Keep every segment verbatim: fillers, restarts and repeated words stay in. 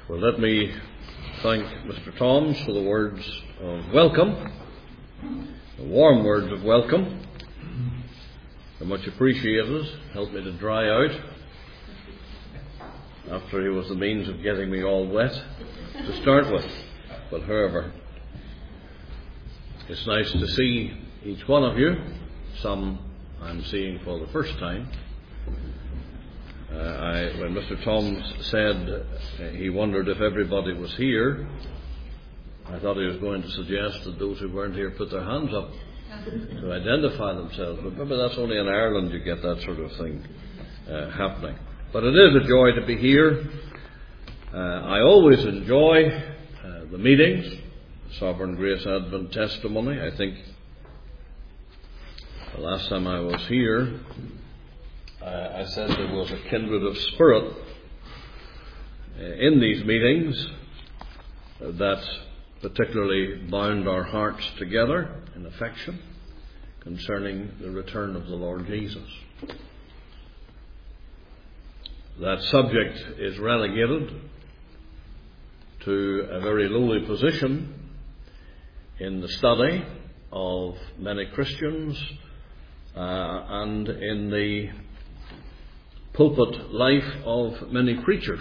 Well, let me thank Mister Toms for the words of welcome, the warm words of welcome. They're much appreciated. Helped me to dry out after he was the means of getting me all wet to start with. But however, it's nice to see each one of you. Some I'm seeing for the first time. Uh, I, when Mister Toms said uh, he wondered if everybody was here, I thought he was going to suggest that those who weren't here put their hands up to identify themselves. But maybe that's only in Ireland you get that sort of thing uh, happening. But it is a joy to be here. Uh, I always enjoy uh, the meetings, Sovereign Grace Advent Testimony. I think the last time I was here, Uh, I said there was a kindred of spirit uh, in these meetings uh, that particularly bound our hearts together in affection concerning the return of the Lord Jesus. That subject is relegated to a very lowly position in the study of many Christians uh, and in the pulpit life of many preachers.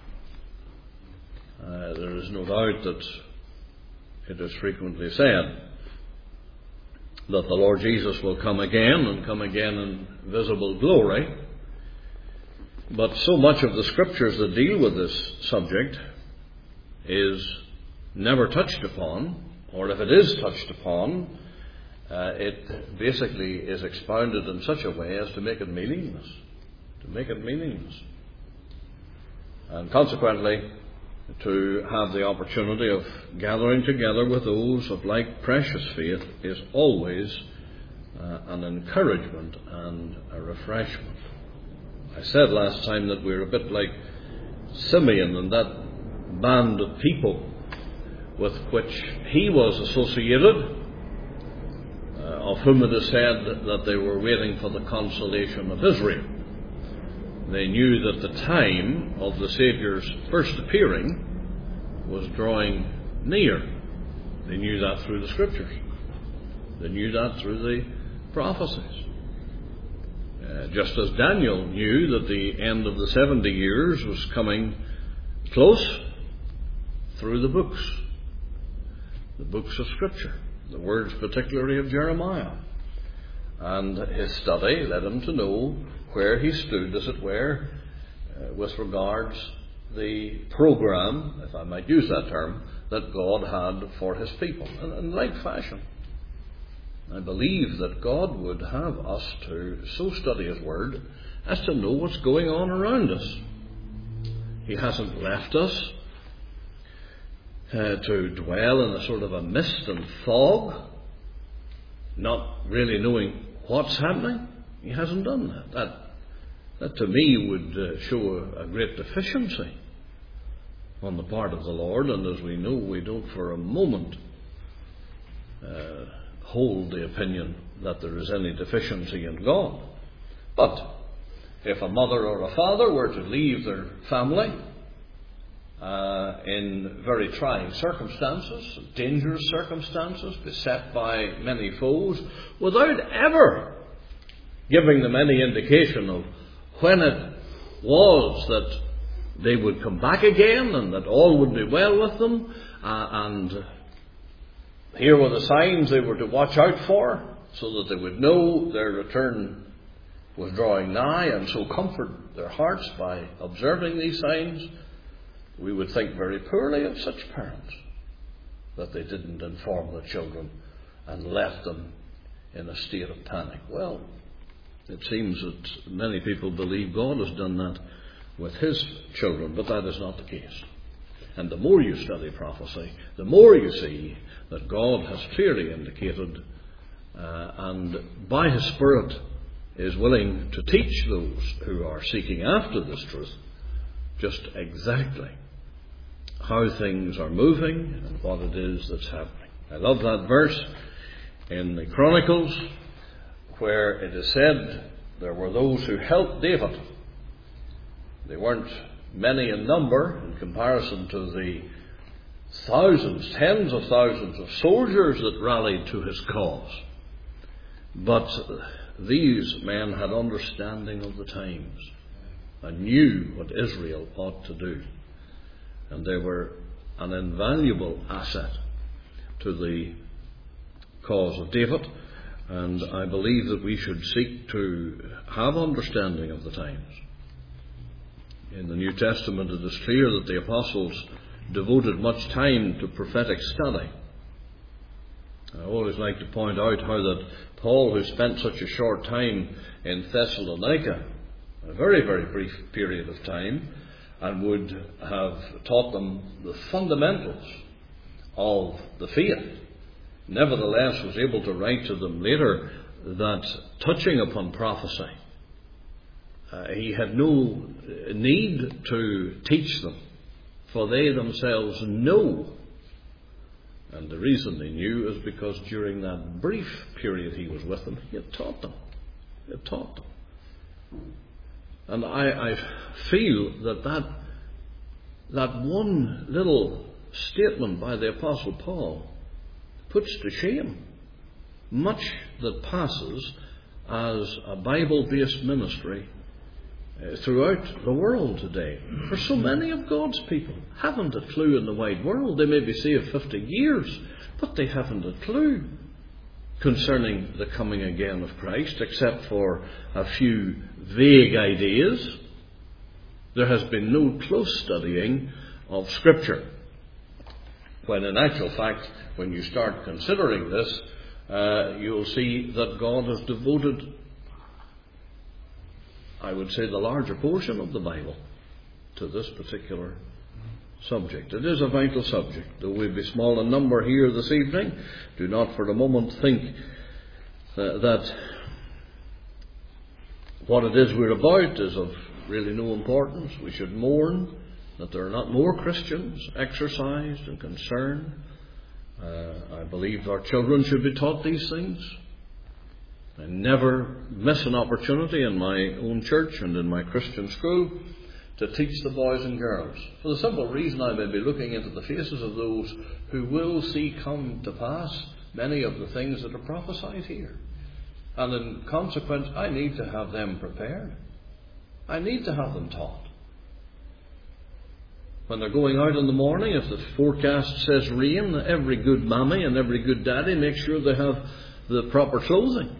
Uh, there is no doubt that it is frequently said that the Lord Jesus will come again and come again in visible glory. But so much of the scriptures that deal with this subject is never touched upon, or if it is touched upon, uh, it basically is expounded in such a way as to make it meaningless. To make it meaningless. And consequently, to have the opportunity of gathering together with those of like precious faith is always uh, an encouragement and a refreshment. I said last time that we're a bit like Simeon and that band of people with which he was associated, uh, of whom it is said that they were waiting for the consolation of Israel. They knew that the time of the Saviour's first appearing was drawing near. They knew that through the Scriptures. They knew that through the prophecies. Uh, just as Daniel knew that the end of the seventy years was coming close through the books. The books of Scripture. The words particularly of Jeremiah. And his study led him to know where he stood, as it were, uh, with regards the program, if I might use that term, that God had for his people. And in like fashion, I believe that God would have us to so study his word as to know what's going on around us. He hasn't left us uh, to dwell in a sort of a mist and fog, not really knowing what's happening. He hasn't done that. That, that to me would uh, show a, a great deficiency on the part of the Lord, and as we know, we don't for a moment uh, hold the opinion that there is any deficiency in God. But if a mother or a father were to leave their family uh, in very trying circumstances, dangerous circumstances, beset by many foes, without ever giving them any indication of when it was that they would come back again and that all would be well with them, uh, and here were the signs they were to watch out for so that they would know their return was drawing nigh, and so comfort their hearts by observing these signs. We would think very poorly of such parents, that they didn't inform the children and left them in a state of panic. Well, it seems that many people believe God has done that with his children, but that is not the case. And the more you study prophecy, the more you see that God has clearly indicated uh, and by his Spirit is willing to teach those who are seeking after this truth just exactly how things are moving and what it is that's happening. I love that verse in the Chronicles where it is said there were those who helped David. They weren't many in number in comparison to the thousands, tens of thousands of soldiers that rallied to his cause. But these men had understanding of the times and knew what Israel ought to do. And they were an invaluable asset to the cause of David. And I believe that we should seek to have understanding of the times. In the New Testament it is clear that the apostles devoted much time to prophetic study. I always like to point out how that Paul, who spent such a short time in Thessalonica, a very, very brief period of time, and would have taught them the fundamentals of the faith, nevertheless was able to write to them later that touching upon prophecy, uh, he had no need to teach them, for they themselves know. And the reason they knew is because during that brief period he was with them, he had taught them. He had taught them. And I, I feel that, that that one little statement by the Apostle Paul puts to shame much that passes as a Bible-based ministry uh, throughout the world today. For so many of God's people haven't a clue in the wide world. They may be saved fifty years, but they haven't a clue concerning the coming again of Christ, except for a few vague ideas. There has been no close studying of Scripture. When in actual fact, when you start considering this, uh, you'll see that God has devoted, I would say, the larger portion of the Bible to this particular subject. It is a vital subject. Though we be small in number here this evening, do not for a moment think uh, that what it is we're about is of really no importance. We should mourn that there are not more Christians exercised and concerned. Uh, I believe our children should be taught these things. I never miss an opportunity in my own church and in my Christian school to teach the boys and girls, for the simple reason I may be looking into the faces of those who will see come to pass many of the things that are prophesied here. And in consequence, I need to have them prepared. I need to have them taught. When they're going out in the morning, if the forecast says rain, every good mammy and every good daddy makes sure they have the proper clothing.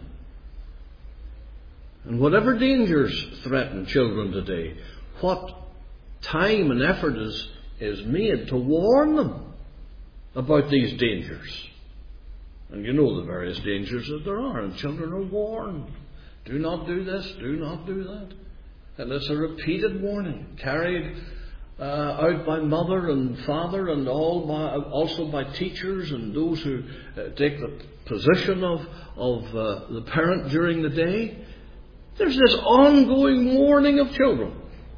And whatever dangers threaten children today, what time and effort is, is made to warn them about these dangers. And you know the various dangers that there are, and children are warned. Do not do this, do not do that. And it's a repeated warning, carried uh, out by mother and father, and all by, also by teachers and those who uh, take the position of, of uh, the parent during the day. There's this ongoing warning of children.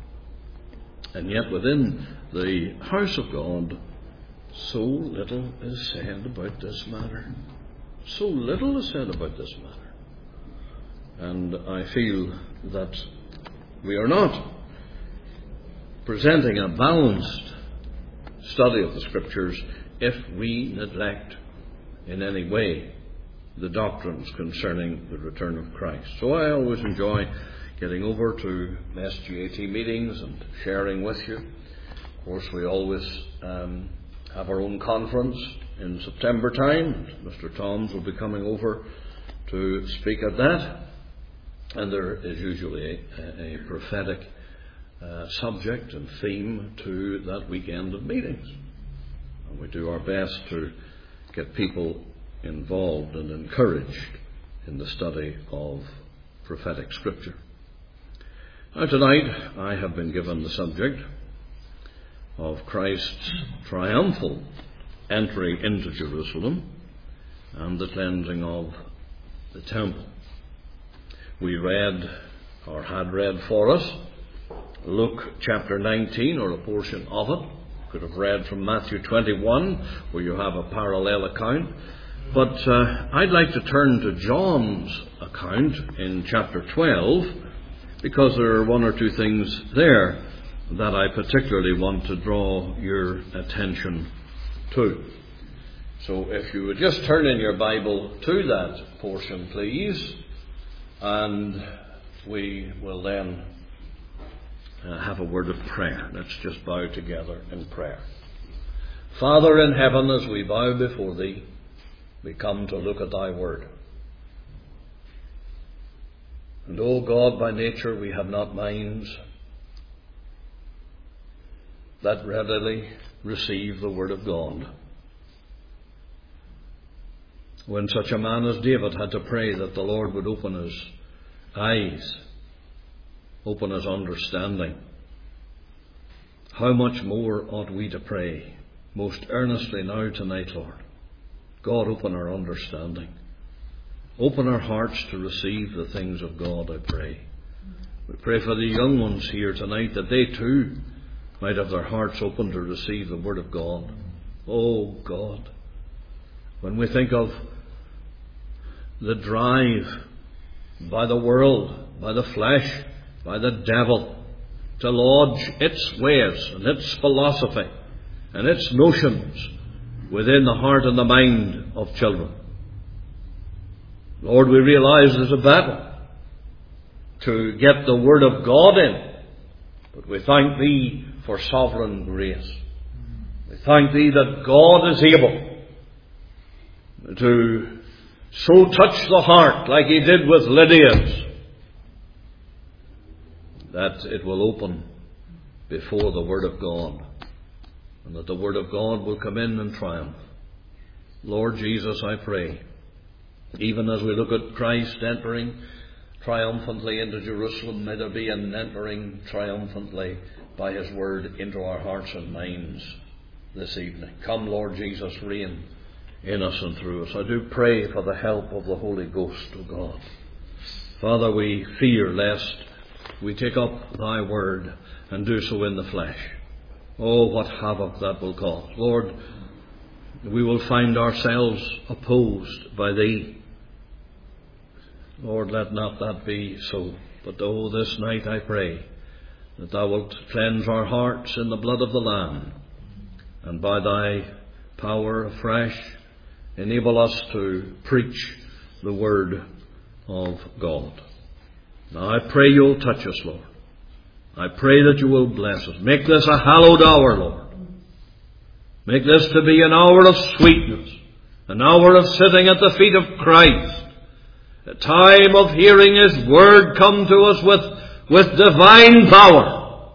And yet within the house of God, so little is said about this matter. So little is said about this matter. And I feel that we are not presenting a balanced study of the Scriptures if we neglect in any way the doctrines concerning the return of Christ. So I always enjoy getting over to S G A T meetings and sharing with you. Of course, we always um, have our own conference in September time. Mister Toms will be coming over to speak at that. And there is usually a, a prophetic uh, subject and theme to that weekend of meetings. And we do our best to get people involved and encouraged in the study of prophetic Scripture. Now tonight I have been given the subject of Christ's triumphal entry into Jerusalem and the cleansing of the temple. We read, or had read for us, Luke chapter nineteen, or a portion of it. Could have read from Matthew twenty-one, where you have a parallel account. But uh, I'd like to turn to John's account in chapter twelve, because there are one or two things there that I particularly want to draw your attention to. So if you would just turn in your Bible to that portion, please, and we will then uh, have a word of prayer. Let's just bow together in prayer. Father in heaven, as we bow before Thee, we come to look at Thy Word. And, O God, by nature we have not minds that readily receive the Word of God. When such a man as David had to pray that the Lord would open his eyes, open his understanding, how much more ought we to pray most earnestly now tonight, Lord? God, open our understanding. Open our hearts to receive the things of God, I pray. We pray for the young ones here tonight, that they too might have their hearts open to receive the Word of God. Oh God, when we think of the drive by the world, by the flesh, by the devil, to lodge its ways and its philosophy and its notions within the heart and the mind of children, Lord, we realize there's a battle to get the Word of God in. But we thank Thee for sovereign grace. We thank Thee that God is able to so touch the heart, like He did with Lydia's, that it will open before the Word of God, and that the Word of God will come in and triumph. Lord Jesus, I pray, even as we look at Christ entering triumphantly into Jerusalem, may there be an entering triumphantly by His Word into our hearts and minds this evening. Come, Lord Jesus, reign in us and through us. I do pray for the help of the Holy Ghost, O God. Father, we fear lest we take up Thy Word and do so in the flesh. Oh, what havoc that will cause. Lord, we will find ourselves opposed by Thee. Lord, let not that be so. But oh, this night I pray that Thou wilt cleanse our hearts in the blood of the Lamb, and by Thy power afresh enable us to preach the Word of God. Now I pray You'll touch us, Lord. I pray that You will bless us. Make this a hallowed hour, Lord. Make this to be an hour of sweetness, an hour of sitting at the feet of Christ, a time of hearing His Word come to us with, with divine power.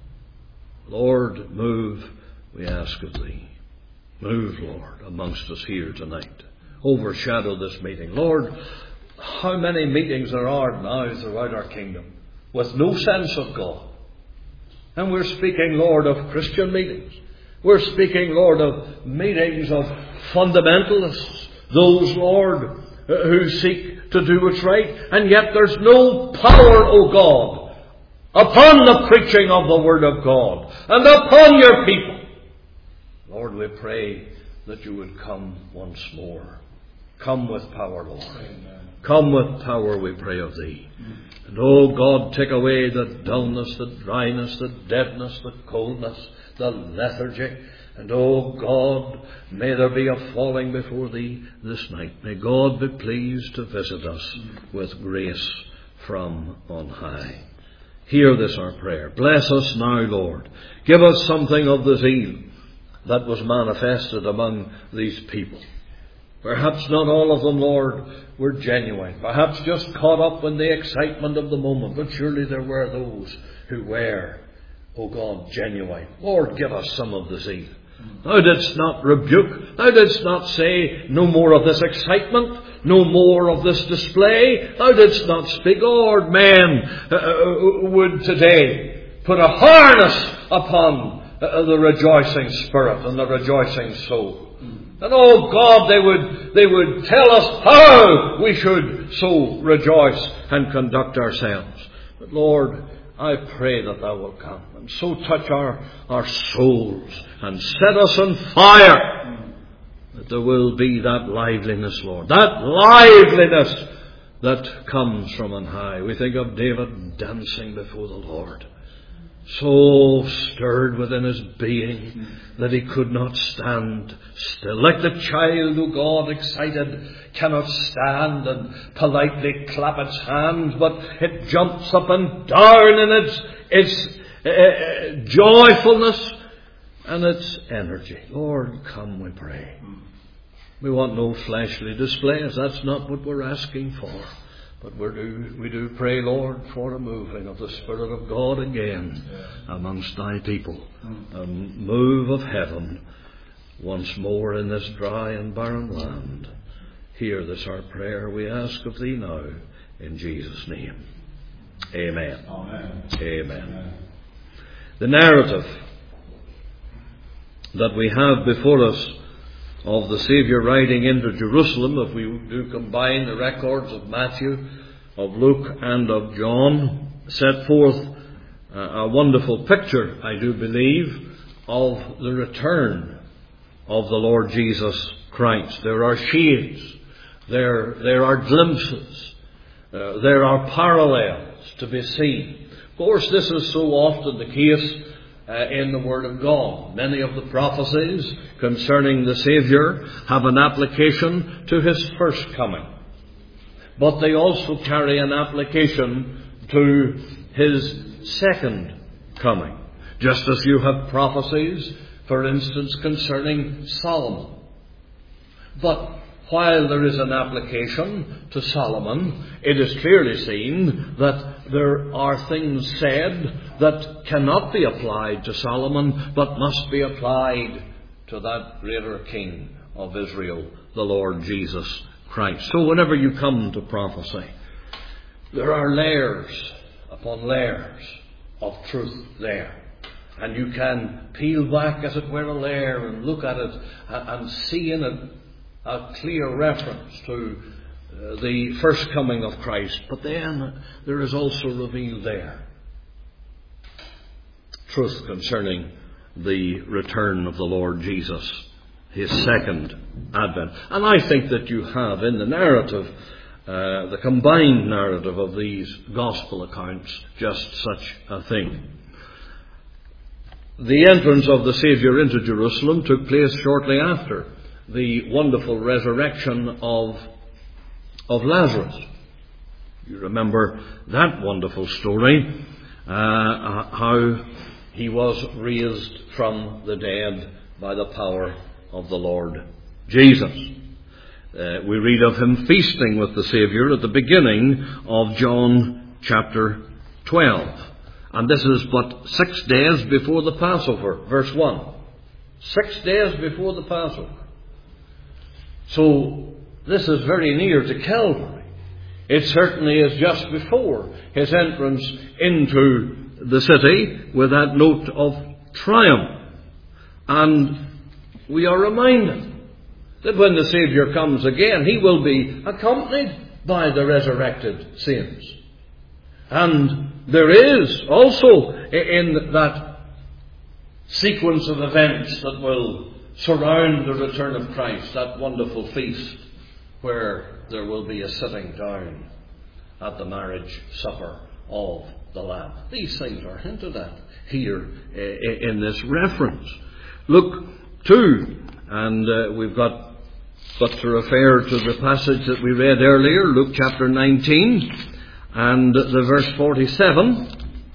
Lord, move, we ask of Thee. Move, Lord, amongst us here tonight. Overshadow this meeting. Lord, how many meetings there are now throughout our kingdom with no sense of God. And we're speaking, Lord, of Christian meetings. We're speaking, Lord, of meetings of fundamentalists. Those, Lord, who seek to do what's right. And yet there's no power, O God, upon the preaching of the Word of God and upon Your people. Lord, we pray that You would come once more. Come with power, Lord. Amen. Come with power, we pray of Thee. And, oh God, take away the dullness, the dryness, the deadness, the coldness, the lethargy. And, oh God, may there be a falling before Thee this night. May God be pleased to visit us with grace from on high. Hear this our prayer. Bless us now, Lord. Give us something of the zeal that was manifested among these people. Perhaps not all of them, Lord, were genuine. Perhaps just caught up in the excitement of the moment. But surely there were those who were, O God, genuine. Lord, give us some of the zeal. Thou didst not rebuke. Thou didst not say, no more of this excitement, no more of this display. Thou didst not speak, Lord, men uh, would today put a harness upon uh, the rejoicing spirit and the rejoicing soul. And oh God, they would, they would tell us how we should so rejoice and conduct ourselves. But Lord, I pray that Thou wilt come and so touch our, our souls and set us on fire, that there will be that liveliness, Lord, that liveliness that comes from on high. We think of David dancing before the Lord, so stirred within his being that he could not stand still. Like the child who God excited cannot stand and politely clap its hands, but it jumps up and down in its, its uh, joyfulness and its energy. Lord, come, we pray. We want no fleshly displays. That's not what we're asking for. But we do, we do pray, Lord, for a moving of the Spirit of God again amongst thy people. A move of heaven once more in this dry and barren land. Hear this our prayer, we ask of thee now, in Jesus' name. Amen. Amen. Amen. The narrative that we have before us of the Saviour riding into Jerusalem, if we do combine the records of Matthew, of Luke and of John, set forth a wonderful picture, I do believe, of the return of the Lord Jesus Christ. There are shades, there, there are glimpses, uh, there are parallels to be seen. Of course, this is so often the case Uh, in the Word of God. Many of the prophecies concerning the Saviour have an application to His first coming. But they also carry an application to His second coming. Just as you have prophecies, for instance, concerning Solomon. But while there is an application to Solomon, it is clearly seen that there are things said that cannot be applied to Solomon, but must be applied to that greater King of Israel, the Lord Jesus Christ. So whenever you come to prophecy, there are layers upon layers of truth there. And you can peel back, as it were, a layer and look at it and see in it a clear reference to uh, the first coming of Christ. But then there is also revealed there truth concerning the return of the Lord Jesus, His second advent. And I think that you have in the narrative, uh, the combined narrative of these gospel accounts, just such a thing. The entrance of the Saviour into Jerusalem took place shortly after the wonderful resurrection of, of Lazarus. You remember that wonderful story, uh, how he was raised from the dead by the power of the Lord Jesus. Uh, we read of him feasting with the Saviour at the beginning of John chapter twelve. And this is but six days before the Passover, verse one. Six days before the Passover. So this is very near to Calvary. It certainly is just before his entrance into the city with that note of triumph. And we are reminded that when the Saviour comes again, he will be accompanied by the resurrected saints. And there is also in that sequence of events that will surround the return of Christ, that wonderful feast where there will be a sitting down at the marriage supper of the Lamb. These things are hinted at here in this reference. Look too, and uh, we've got but to refer to the passage that we read earlier, Luke chapter nineteen and the verse forty-seven.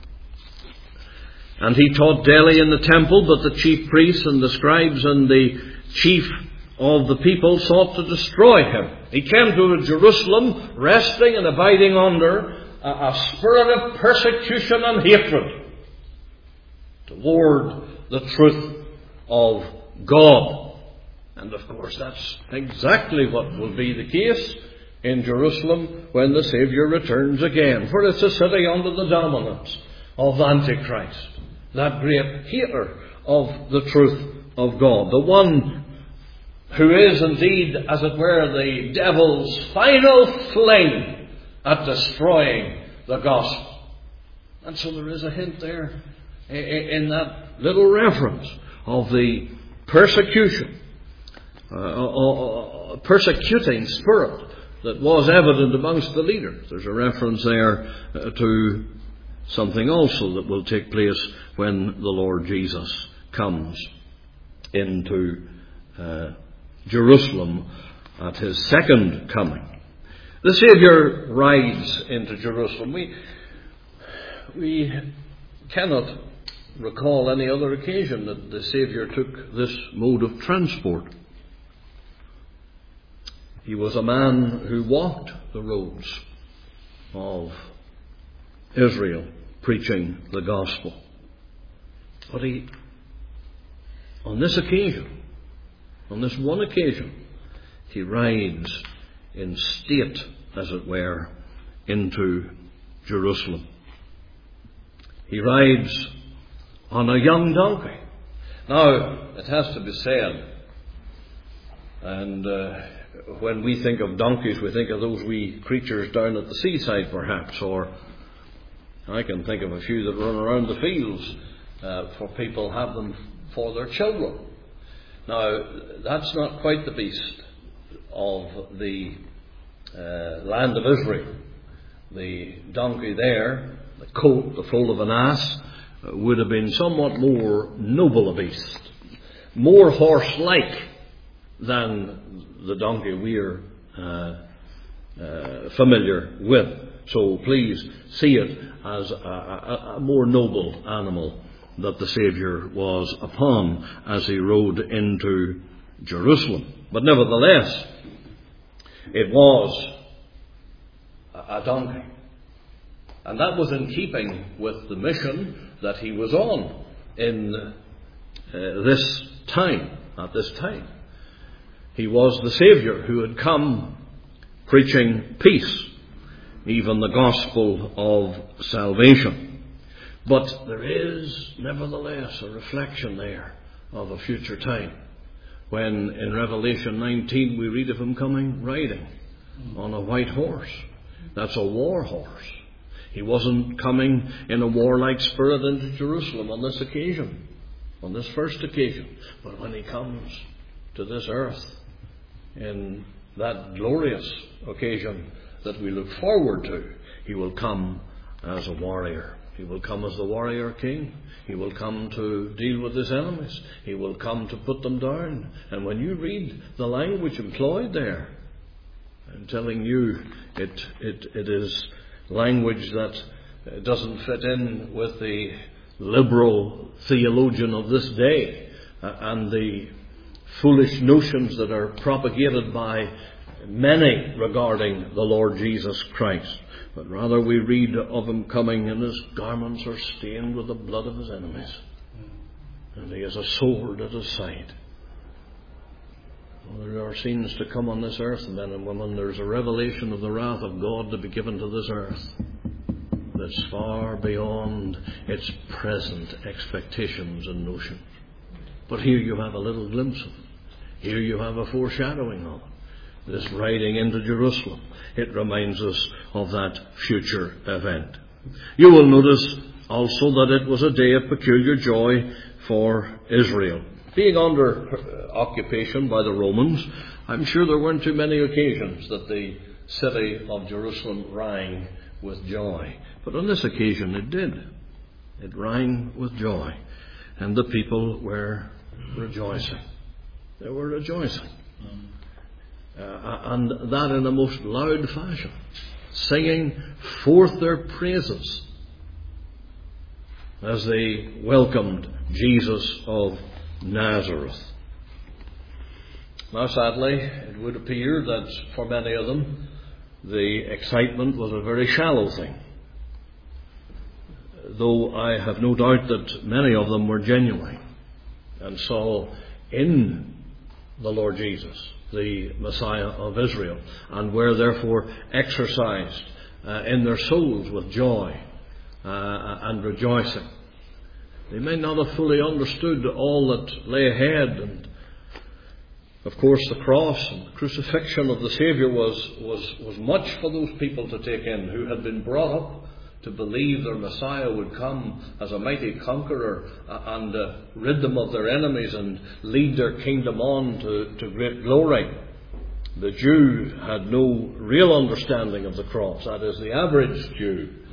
And he taught daily in the temple, but the chief priests and the scribes and the chief of the people sought to destroy him. He came to Jerusalem resting and abiding under a, a spirit of persecution and hatred toward the truth of God. And of course that's exactly what will be the case in Jerusalem when the Saviour returns again. For it's a city under the dominance of Antichrist, that great hater of the truth of God, the one who is indeed, as it were, the devil's final fling at destroying the gospel. And so there is a hint there in that little reference of the persecution, uh, persecuting spirit that was evident amongst the leaders. There's a reference there uh, to something also that will take place when the Lord Jesus comes into uh, Jerusalem at his second coming. The Saviour rides into Jerusalem. We, we cannot recall any other occasion that the Saviour took this mode of transport. He was a man who walked the roads of Israel, preaching the gospel. But he, on this occasion, on this one occasion, he rides in state, as it were, into Jerusalem. He rides on a young donkey. Now, it has to be said, and uh, when we think of donkeys, we think of those wee creatures down at the seaside, perhaps, or I can think of a few that run around the fields, uh, for people have them for their children. Now, that's not quite the beast of the uh, land of Israel. The donkey there, the colt, the foal of an ass, uh, would have been somewhat more noble a beast, more horse-like than the donkey we're uh, uh, familiar with. So please see it as a, a, a more noble animal that the Saviour was upon as he rode into Jerusalem. But nevertheless, it was a donkey. And that was in keeping with the mission that he was on in uh, this time, at this time. He was the Saviour who had come preaching peace, even the gospel of salvation. But there is, nevertheless, a reflection there of a future time, when in Revelation nineteen we read of him coming riding on a white horse. That's a war horse. He wasn't coming in a warlike spirit into Jerusalem on this occasion, on this first occasion. But when he comes to this earth in that glorious occasion that we look forward to, he will come as a warrior. He will come as the warrior king. He will come to deal with his enemies. He will come to put them down. And when you read the language employed there, I'm telling you, it it, it is language that doesn't fit in with the liberal theologian of this day uh, and the foolish notions that are propagated by many regarding the Lord Jesus Christ. But rather we read of him coming, and his garments are stained with the blood of his enemies, and he has a sword at his side. Well, there are scenes to come on this earth, men and women. There's a revelation of the wrath of God to be given to this earth that's far beyond its present expectations and notions. But here you have a little glimpse of it. Here you have a foreshadowing of it. This riding into Jerusalem, it reminds us of that future event. You will notice also that it was a day of peculiar joy for Israel. Being under occupation by the Romans, I'm sure there weren't too many occasions that the city of Jerusalem rang with joy. But on this occasion it did. It rang with joy. And the people were rejoicing. They were rejoicing. Uh, and that in a most loud fashion, singing forth their praises as they welcomed Jesus of Nazareth. Now sadly, it would appear that for many of them the excitement was a very shallow thing, though I have no doubt that many of them were genuine and saw in the Lord Jesus the Messiah of Israel, and were therefore exercised uh, in their souls with joy uh, and rejoicing. They may not have fully understood all that lay ahead, and of course the cross and the crucifixion of the Saviour was, was, was much for those people to take in who had been brought up to believe their Messiah would come as a mighty conqueror and uh, rid them of their enemies and lead their kingdom on to, to great glory. The Jew had no real understanding of the cross, that is, the average Jew. Uh,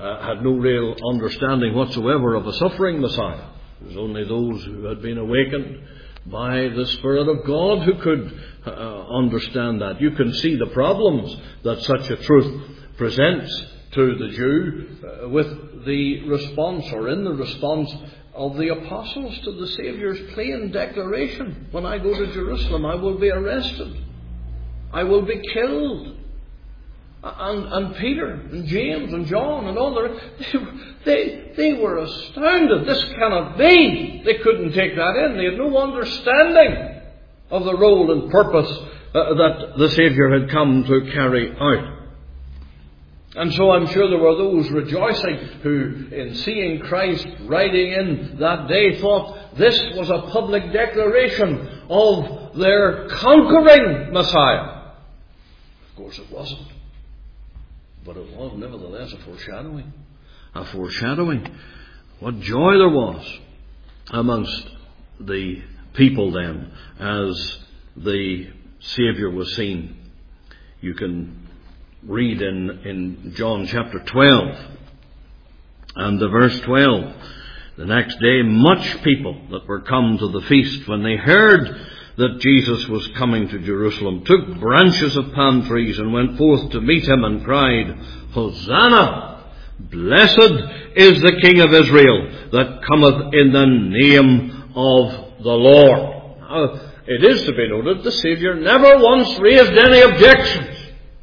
uh, had no real understanding whatsoever of a suffering Messiah. It was only those who had been awakened by the Spirit of God who could uh, understand that. You can see the problems that such a truth presents to the Jew uh, with the response, or in the response of the apostles to the Saviour's plain declaration: when I go to Jerusalem, I will be arrested, I will be killed. And, and Peter and James and John and all the rest, they, they were astounded. This cannot be. They couldn't take that in. They had no understanding of the role and purpose uh, that the Saviour had come to carry out. And so I'm sure there were those rejoicing who, in seeing Christ riding in that day, thought this was a public declaration of their conquering Messiah. Of course it wasn't. But it was nevertheless a foreshadowing. A foreshadowing. What joy there was amongst the people then as the Saviour was seen. You can read in, in John chapter twelve and the verse twelve. The next day much people that were come to the feast, when they heard that Jesus was coming to Jerusalem, took branches of palm trees and went forth to meet him and cried, Hosanna! Blessed is the King of Israel that cometh in the name of the Lord. Now, it is to be noted the Saviour never once raised any objections.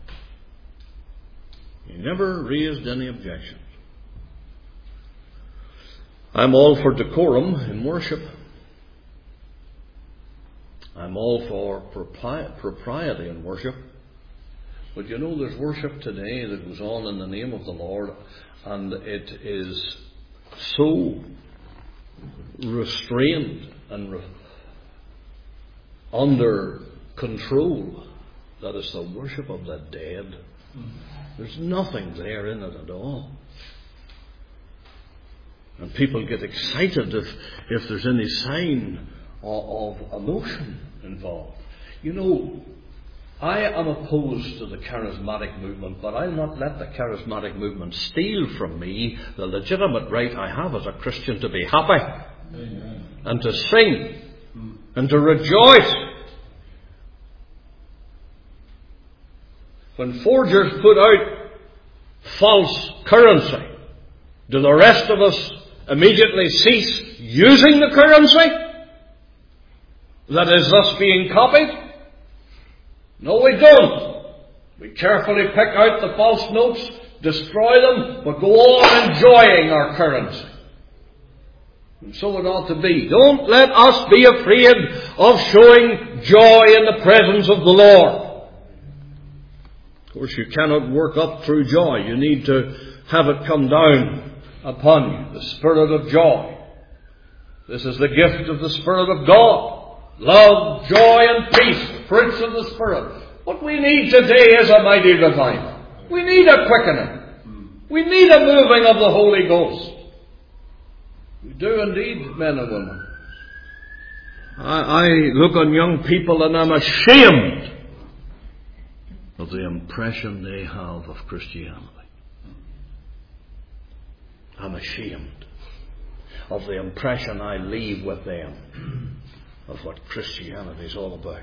He never raised any objections. I'm all for decorum in worship. I'm all for propri- propriety in worship. But you know, there's worship today that goes on in the name of the Lord, and it is so restrained and re- under control that it's the worship of the dead. There's nothing there in it at all. And people get excited if, if there's any sign of, of emotion involved. You know, I am opposed to the charismatic movement, but I'll not let the charismatic movement steal from me the legitimate right I have as a Christian to be happy. Amen. And to sing and to rejoice. When forgers put out false currency, do the rest of us immediately cease using the currency that is thus being copied? No, we don't. We carefully pick out the false notes, destroy them, but go on enjoying our currency. And so it ought to be. Don't let us be afraid of showing joy in the presence of the Lord. Of course, you cannot work up through joy. You need to have it come down upon you, the Spirit of joy. This is the gift of the Spirit of God. Love, joy, and peace, the fruits of the Spirit. What we need today is a mighty revival. We need a quickening. We need a moving of the Holy Ghost. We do indeed, men and women. I, I look on young people and I'm ashamed of the impression they have of Christianity. I'm ashamed of the impression I leave with them of what Christianity is all about.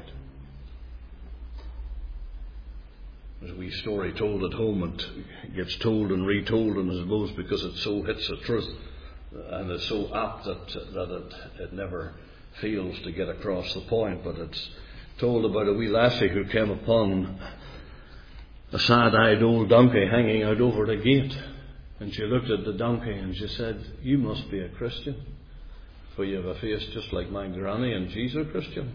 There's a wee story told at home, and gets told and retold, and I suppose because it so hits the truth and it's so apt that, that it, it never fails to get across the point. But it's told about a wee lassie who came upon a sad-eyed old donkey hanging out over the gate. And she looked at the donkey and she said, "You must be a Christian, for you have a face just like my granny, and she's a Christian."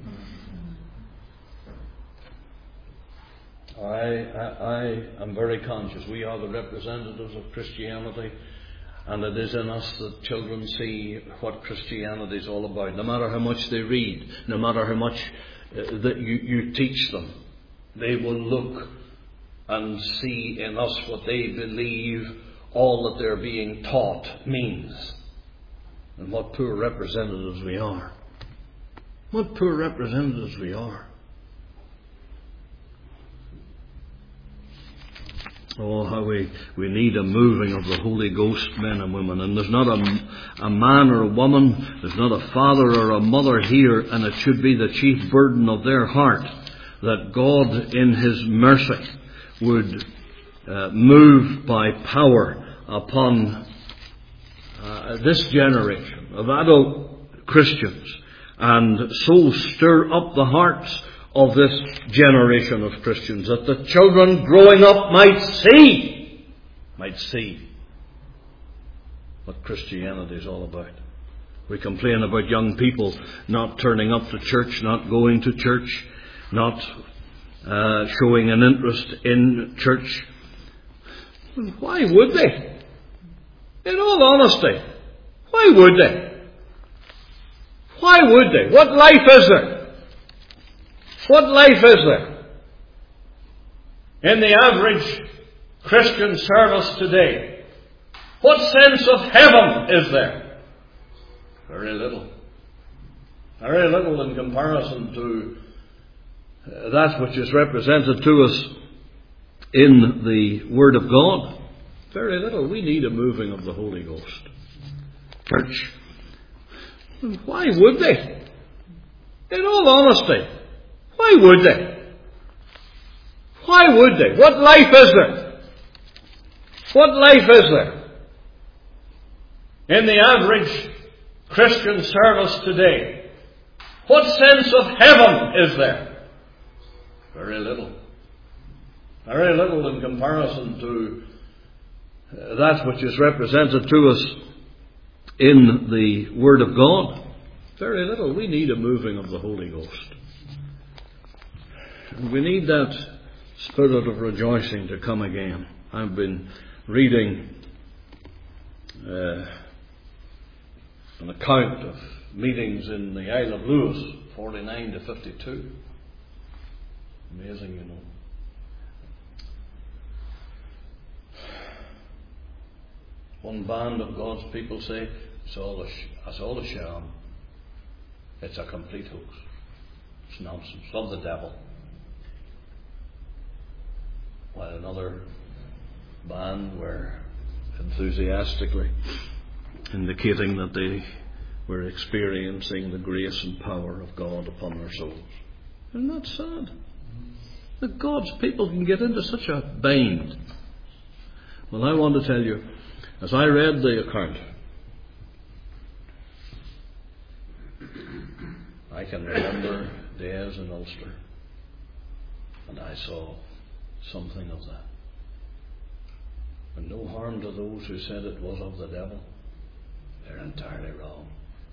I, I, I am very conscious. We are the representatives of Christianity, and it is in us that children see what Christianity is all about. No matter how much they read, no matter how much uh, that you, you teach them, they will look and see in us what they believe all that they're being taught means. And what poor representatives we are. What poor representatives we are. Oh, how we, we need a moving of the Holy Ghost, men and women. And there's not a, a man or a woman, there's not a father or a mother here, and it should be the chief burden of their heart that God in His mercy would uh, move by power upon uh, this generation of adult Christians, and so stir up the hearts of this generation of Christians that the children growing up might see, might see what Christianity is all about. We complain about young people not turning up to church, not going to church, not uh, showing an interest in church. Why would they? In all honesty, why would they? Why would they? What life is there? What life is there? In the average Christian service today, what sense of heaven is there? Very little. Very little in comparison to that which is represented to us in the Word of God. Very little. We need a moving of the Holy Ghost. Church, why would they? In all honesty, why would they? Why would they? What life is there? What life is there? In the average Christian service today, what sense of heaven is there? Very little. Very little in comparison to that which is represented to us in the Word of God. Very little. We need a moving of the Holy Ghost. We need that spirit of rejoicing to come again. I've been reading uh, an account of meetings in the Isle of Lewis, forty-nine to fifty-two. Amazing, you know. One band of God's people say, it's all a, sh- it's all a sham. It's a complete hoax. It's nonsense of the devil. While another band were enthusiastically indicating that they were experiencing the grace and power of God upon their souls. Isn't that sad? That God's people can get into such a bind. Well, I want to tell you, as I read the account, I can remember days in Ulster, and I saw something of that. And no harm to those who said it was of the devil. They're entirely wrong.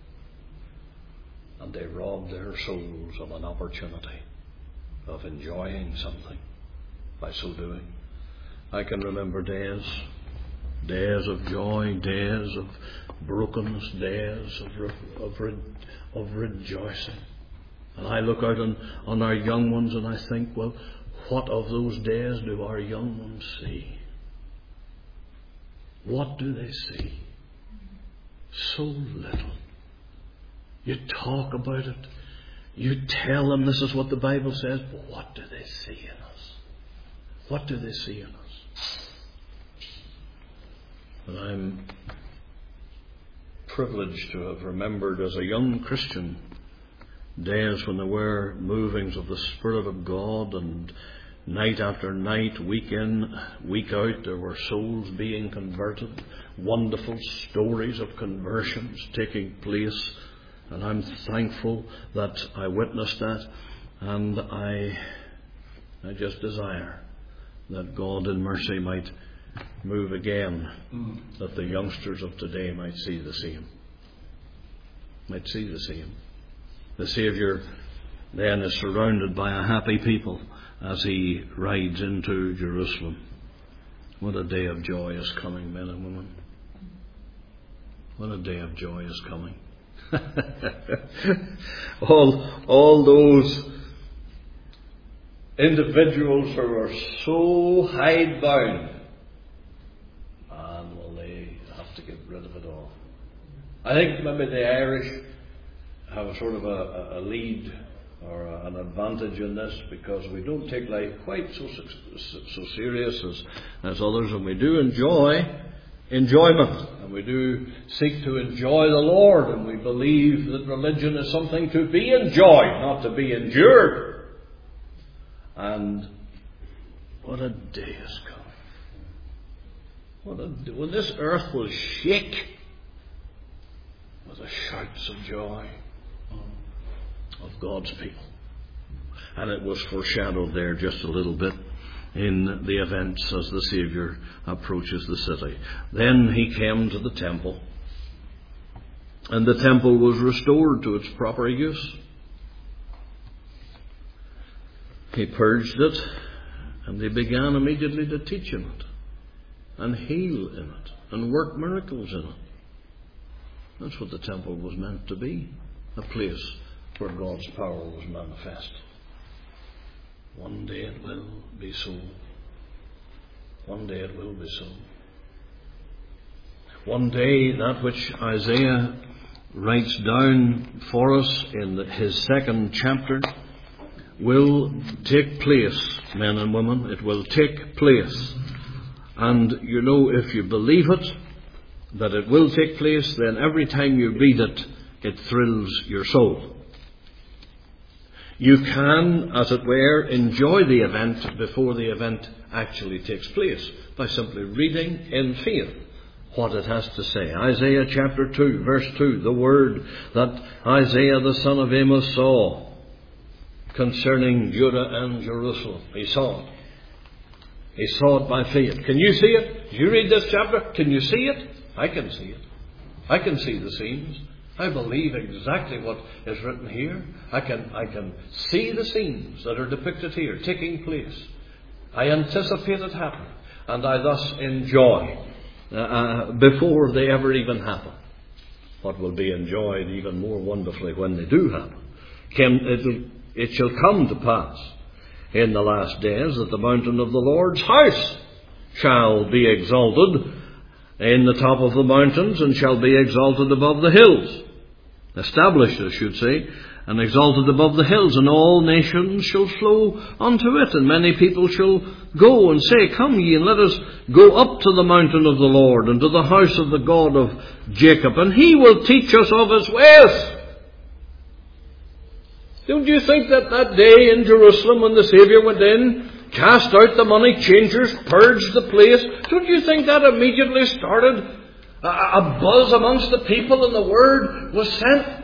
And they robbed their souls of an opportunity of enjoying something by so doing. I can remember days, days of joy, days of brokenness, days of re- of, re- of rejoicing. And I look out on, on our young ones and I think, well, what of those days do our young ones see? What do they see? So little. You talk about it. You tell them this is what the Bible says, but what do they see in us? What do they see in us? And I'm privileged to have remembered as a young Christian days when there were movings of the Spirit of God, and night after night, week in, week out, there were souls being converted, wonderful stories of conversions taking place, and I'm thankful that I witnessed that, and I, I just desire that God in mercy might move again, mm. that the youngsters of today might see the same, might see the same. The Saviour then is surrounded by a happy people as he rides into Jerusalem. What a day of joy is coming, men and women. What a day of joy is coming. all, all those individuals who are so hidebound, man, will they have to get rid of it all. I think maybe the Irish have a sort of a, a lead or an advantage in this, because we don't take life quite so so serious as, as others, and we do enjoy enjoyment, and we do seek to enjoy the Lord, and we believe that religion is something to be enjoyed, not to be endured. And what a day is coming. What a, when this earth will shake with the shouts of joy of God's people. And it was foreshadowed there just a little bit in the events as the Saviour approaches the city. Then he came to the temple, and the temple was restored to its proper use. He purged it, and they began immediately to teach in it, and heal in it, and work miracles in it. That's what the temple was meant to be, a place where God's power was manifest. One day it will be so. One day it will be so. One day that which Isaiah writes down for us in his second chapter will take place, men and women. It will take place. And you know, if you believe it, that it will take place, then every time you read it, it thrills your soul. You can, as it were, enjoy the event before the event actually takes place by simply reading in faith what it has to say. Isaiah chapter two, verse two, the word that Isaiah the son of Amos saw concerning Judah and Jerusalem. He saw it. He saw it by faith. Can you see it? Do you read this chapter? Can you see it? I can see it. I can see the scenes. I believe exactly what is written here. I can, I can see the scenes that are depicted here taking place. I anticipate it happening, and I thus enjoy uh, uh, before they ever even happen what will be enjoyed even more wonderfully when they do happen. Can, it, it shall come to pass in the last days that the mountain of the Lord's house shall be exalted in the top of the mountains, and shall be exalted above the hills. Established, I should say, and exalted above the hills, and all nations shall flow unto it, and many people shall go and say, Come ye, and let us go up to the mountain of the Lord, and to the house of the God of Jacob, and he will teach us of his ways. Don't you think that that day in Jerusalem when the Saviour went in, cast out the money changers, purged the place, don't you think that immediately started a, a buzz amongst the people, and the word was sent?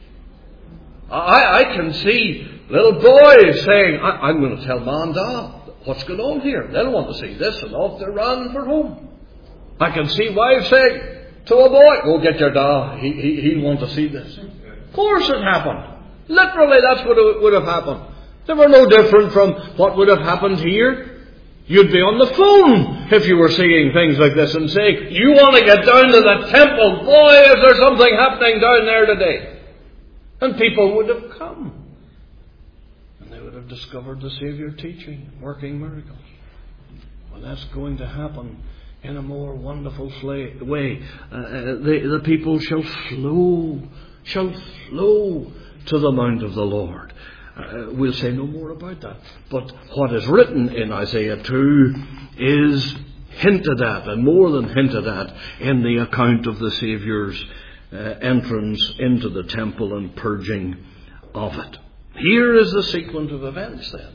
I, I can see little boys saying, I, I'm going to tell Mom and Dad what's going on here. They'll want to see this, and off they ran for home. I can see wives saying to a boy, Go get your dad, he, he, he'll want to see this. Of course it happened. Literally, that's what it would have happened. They were no different from what would have happened here. You'd be on the phone if you were seeing things like this and saying, You want to get down to the temple? Boy, is there something happening down there today. And people would have come. And they would have discovered the Saviour teaching, working miracles. Well, that's going to happen in a more wonderful way. Uh, the, the people shall flow, shall flow to the mount of the Lord. Uh, we'll say no more about that. But what is written in Isaiah two is hinted at, and more than hinted at, in the account of the Saviour's uh, entrance into the temple and purging of it. Here is the sequence of events then.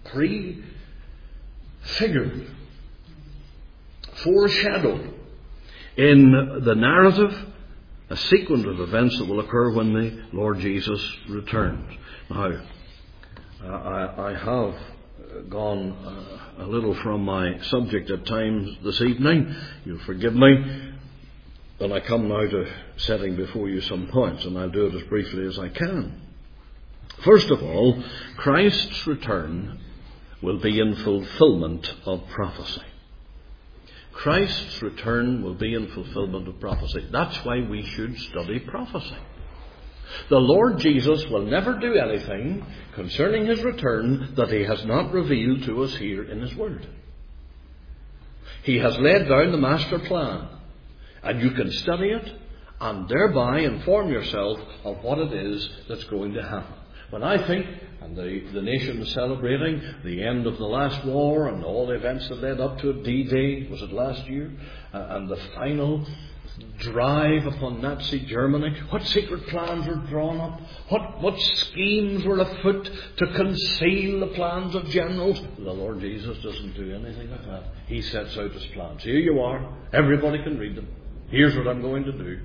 Prefigured, foreshadowed in the narrative, a sequence of events that will occur when the Lord Jesus returns. Now, I, I have gone uh, a little from my subject at times this evening. You'll forgive me when I come now to setting before you some points, and I'll do it as briefly as I can. First of all, Christ's return will be in fulfillment of prophecy. Christ's return will be in fulfillment of prophecy. That's why we should study prophecy. The Lord Jesus will never do anything concerning his return that he has not revealed to us here in his word. He has laid down the master plan, and you can study it and thereby inform yourself of what it is that's going to happen. When I think and the, the nation celebrating the end of the last war and all the events that led up to it, D-Day, was it last year, uh, and the final drive upon Nazi Germany. What secret plans were drawn up? What, what schemes were afoot to conceal the plans of generals? The Lord Jesus doesn't do anything like that. He sets out his plans. Here you are. Everybody can read them. Here's what I'm going to do.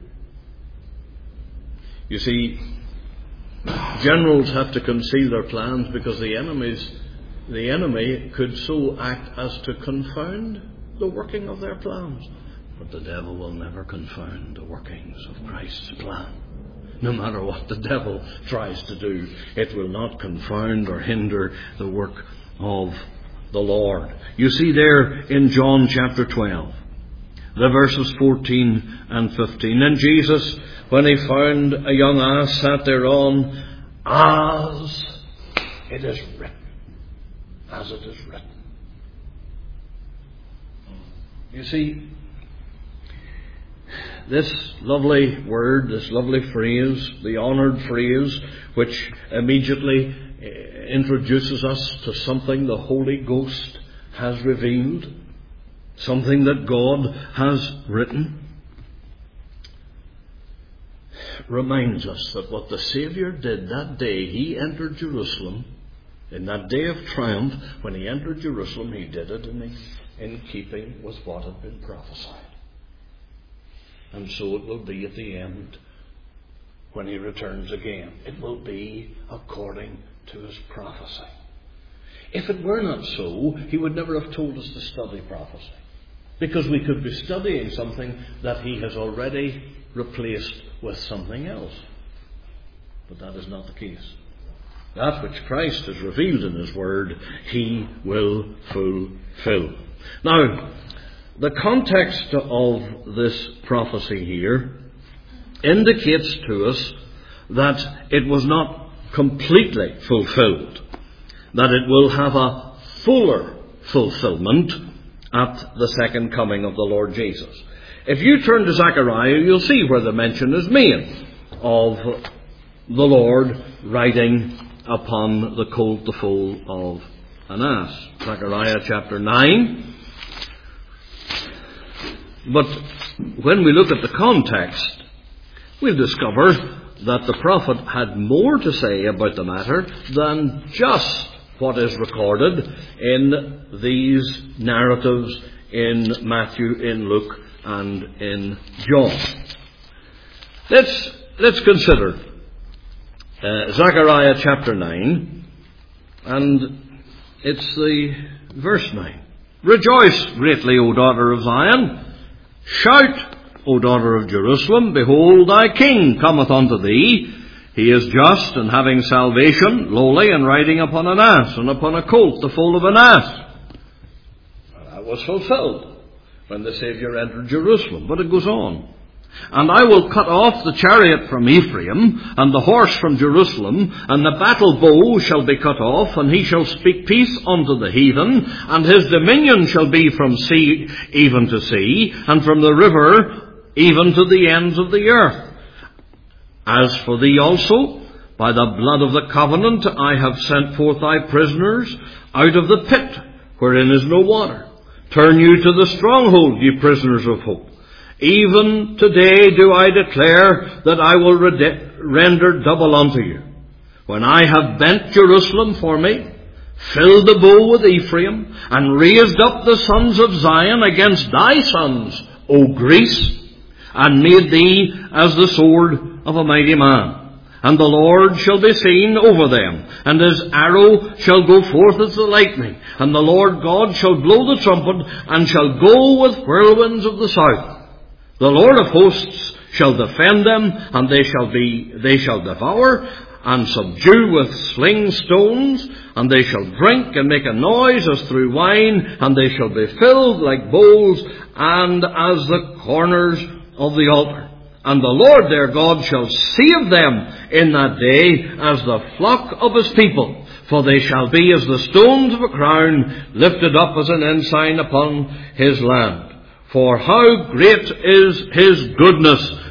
You see, generals have to conceal their plans because the enemies, the enemy could so act as to confound the working of their plans. But the devil will never confound the workings of Christ's plan. No matter what the devil tries to do, it will not confound or hinder the work of the Lord. You see there in John chapter twelve, the verses fourteen and fifteen. And Jesus, when he found a young ass, sat thereon, as it is written. As it is written. You see, this lovely word, this lovely phrase, the honoured phrase, which immediately introduces us to something the Holy Ghost has revealed, something that God has written, reminds us that what the Saviour did that day he entered Jerusalem, in that day of triumph, when he entered Jerusalem, he did it in, in keeping with what had been prophesied. And so it will be at the end when he returns again. It will be according to his prophecy. If it were not so, he would never have told us to study prophecy. Because we could be studying something that he has already replaced with something else. But that is not the case. That which Christ has revealed in his word, he will fulfill. Now, the context of this prophecy here indicates to us that it was not completely fulfilled, that it will have a fuller fulfillment at the second coming of the Lord Jesus. If you turn to Zechariah, you'll see where the mention is made of the Lord riding upon the colt, the foal of an ass. Zechariah chapter nine. But when we look at the context, we'll discover that the prophet had more to say about the matter than just what is recorded in these narratives in Matthew, in Luke, and in John. Let's, let's consider uh, Zechariah chapter nine, and it's the verse nine. Rejoice greatly, O daughter of Zion. Shout, O daughter of Jerusalem, behold, thy king cometh unto thee. He is just and having salvation, lowly, and riding upon an ass, and upon a colt, the foal of an ass. That was fulfilled when the Saviour entered Jerusalem. But it goes on. And I will cut off the chariot from Ephraim, and the horse from Jerusalem, and the battle bow shall be cut off, and he shall speak peace unto the heathen, and his dominion shall be from sea even to sea, and from the river even to the ends of the earth. As for thee also, by the blood of the covenant, I have sent forth thy prisoners out of the pit, wherein is no water. Turn you to the stronghold, ye prisoners of hope. Even today do I declare that I will rede- render double unto you. When I have bent Jerusalem for me, filled the bow with Ephraim, and raised up the sons of Zion against thy sons, O Greece, and made thee as the sword of a mighty man. And the Lord shall be seen over them, and his arrow shall go forth as the lightning, and the Lord God shall blow the trumpet, and shall go with whirlwinds of the south. The Lord of hosts shall defend them, and they shall be, they shall devour, and subdue with sling stones, and they shall drink and make a noise as through wine, and they shall be filled like bowls, and as the corners of the altar. And the Lord their God shall save them in that day as the flock of his people, for they shall be as the stones of a crown, lifted up as an ensign upon his land. For how great is his goodness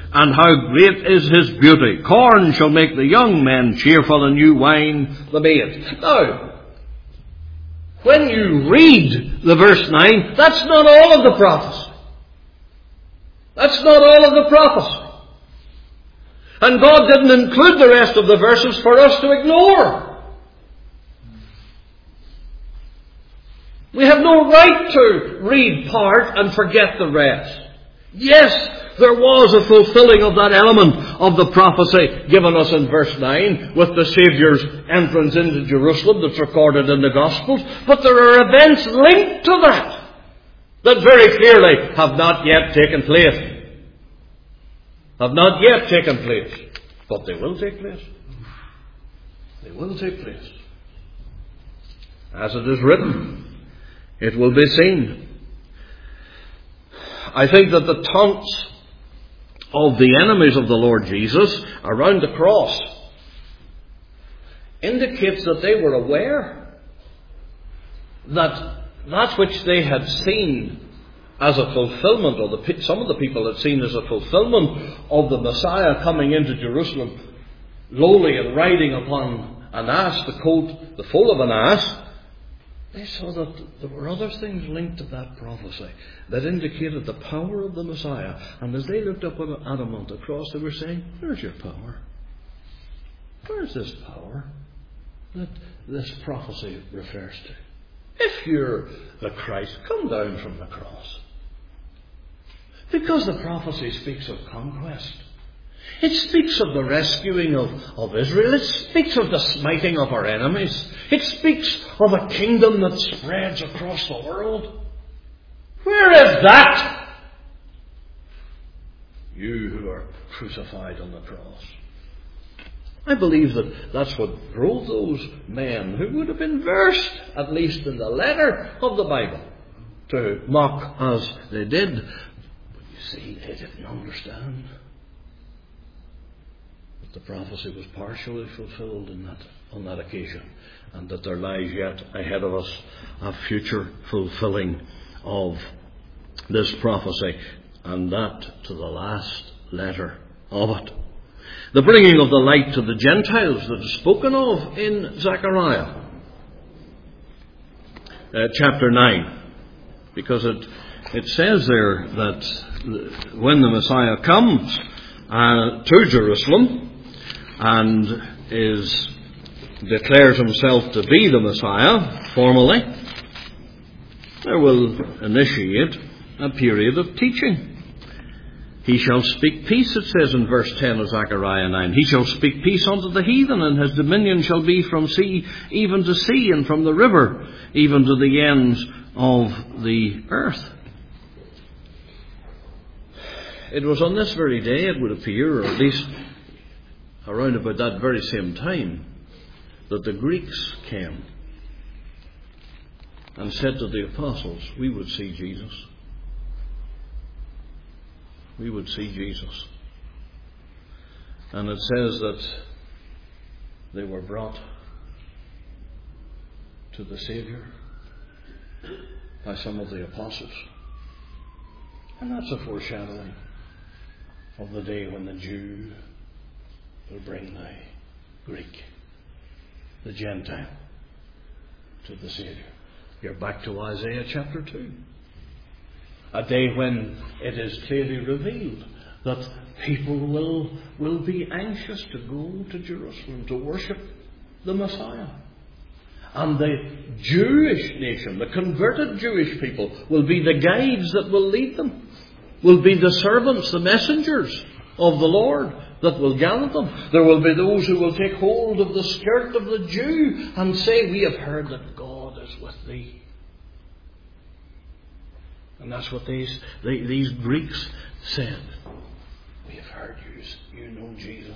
and how great is his beauty. Corn shall make the young men cheerful, and new wine the maid. Now, when you read the verse nine, that's not all of the prophecy. That's not all of the prophecy. And God didn't include the rest of the verses for us to ignore. We have no right to read part and forget the rest. Yes, there was a fulfilling of that element of the prophecy given us in verse nine with the Saviour's entrance into Jerusalem that's recorded in the Gospels. But there are events linked to that that very clearly have not yet taken place. Have not yet taken place. But they will take place. They will take place. As it is written, it will be seen. I think that the taunts of the enemies of the Lord Jesus around the cross indicates that they were aware that that which they had seen as a fulfillment, or the, some of the people had seen as a fulfillment of the Messiah coming into Jerusalem, lowly and riding upon an ass, the colt, the foal of an ass, they saw that there were other things linked to that prophecy that indicated the power of the Messiah. And as they looked up at him on the cross, they were saying, where's your power? Where's this power that this prophecy refers to? If you're the Christ, come down from the cross. Because the prophecy speaks of conquest. It speaks of the rescuing of, of Israel. It speaks of the smiting of our enemies. It speaks of a kingdom that spreads across the world. Where is that? You who are crucified on the cross. I believe that that's what drove those men, who would have been versed, at least in the letter of the Bible, to mock as they did. But you see, they didn't understand that the prophecy was partially fulfilled in that, on that occasion, and that there lies yet ahead of us a future fulfilling of this prophecy, and that to the last letter of it. The bringing of the light to the Gentiles that is spoken of in Zechariah uh, chapter nine, because it it says there that when the Messiah comes uh, to Jerusalem and is declares himself to be the Messiah formally, there will initiate a period of teaching. He shall speak peace, it says in verse ten of Zechariah nine. He shall speak peace unto the heathen, and his dominion shall be from sea even to sea, and from the river even to the ends of the earth. It was on this very day, it would appear, or at least around about that very same time, that the Greeks came and said to the apostles, we would see Jesus. We would see Jesus. And it says that they were brought to the Saviour by some of the apostles. And that's a foreshadowing of the day when the Jew will bring the Greek, the Gentile, to the Saviour. You're back to Isaiah chapter two. A day when it is clearly revealed that people will, will be anxious to go to Jerusalem to worship the Messiah. And the Jewish nation, the converted Jewish people, will be the guides that will lead them. Will be the servants, the messengers of the Lord that will gather them. There will be those who will take hold of the skirt of the Jew and say, we have heard that God is with thee. And that's what these, they, these Greeks said. We have heard you, you know Jesus.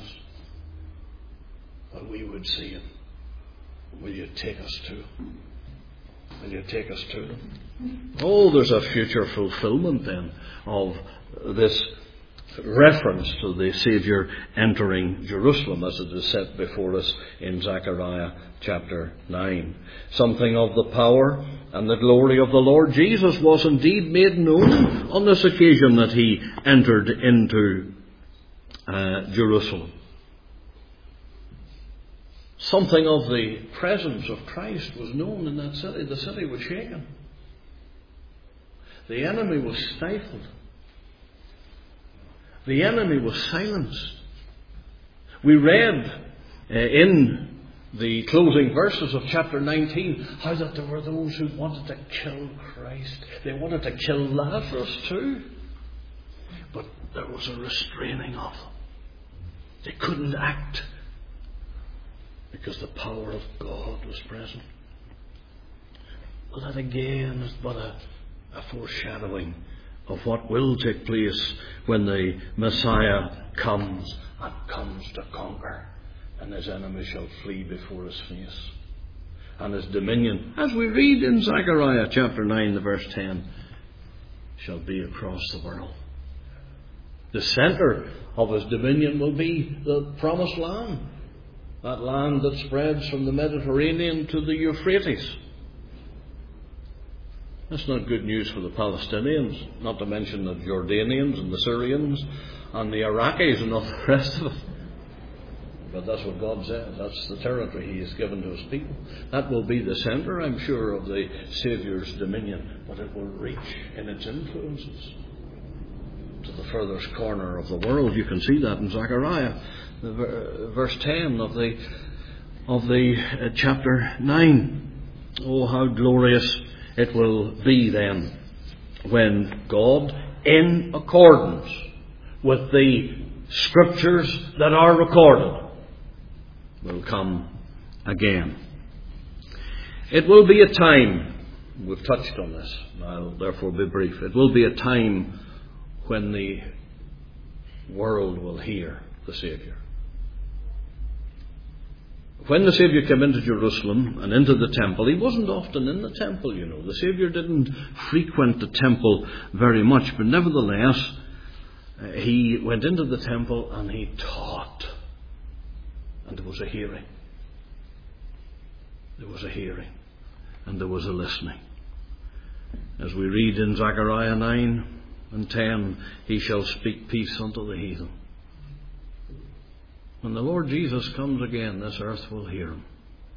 But we would see him. Will you take us to him? Will you take us to him? Oh, there's a future fulfillment then of this reference to the Saviour entering Jerusalem as it is set before us in Zechariah chapter nine. Something of the power and the glory of the Lord Jesus was indeed made known on this occasion that he entered into uh, Jerusalem. Something of the presence of Christ was known in that city. The city was shaken. The enemy was stifled. The enemy was silenced. We read uh, in the closing verses of chapter nineteen how that there were those who wanted to kill Christ. They wanted to kill Lazarus too. But there was a restraining of them. They couldn't act because the power of God was present. Well, that again is but a, a foreshadowing of what will take place when the Messiah comes and comes to conquer, and his enemies shall flee before his face. And his dominion, as we read in Zechariah chapter nine, the verse ten, shall be across the world. The centre of his dominion will be the promised land. That land that spreads from the Mediterranean to the Euphrates. That's not good news for the Palestinians, not to mention the Jordanians and the Syrians and the Iraqis and all the rest of it. But that's what God said. That's the territory he has given to his people. That will be the centre, I'm sure, of the Saviour's dominion. But it will reach in its influences to the furthest corner of the world. You can see that in Zechariah, verse ten of the of the uh, chapter nine. Oh, how glorious it will be then when God, in accordance with the scriptures that are recorded, will come again. It will be a time, we've touched on this, I'll therefore be brief. It will be a time when the world will hear the Saviour. When the Saviour came into Jerusalem and into the temple, he wasn't often in the temple, you know. The Saviour didn't frequent the temple very much, but nevertheless, uh, he went into the temple and he taught. And there was a hearing. There was a hearing. And there was a listening. As we read in Zechariah nine and ten, he shall speak peace unto the heathen. When the Lord Jesus comes again, this earth will hear him.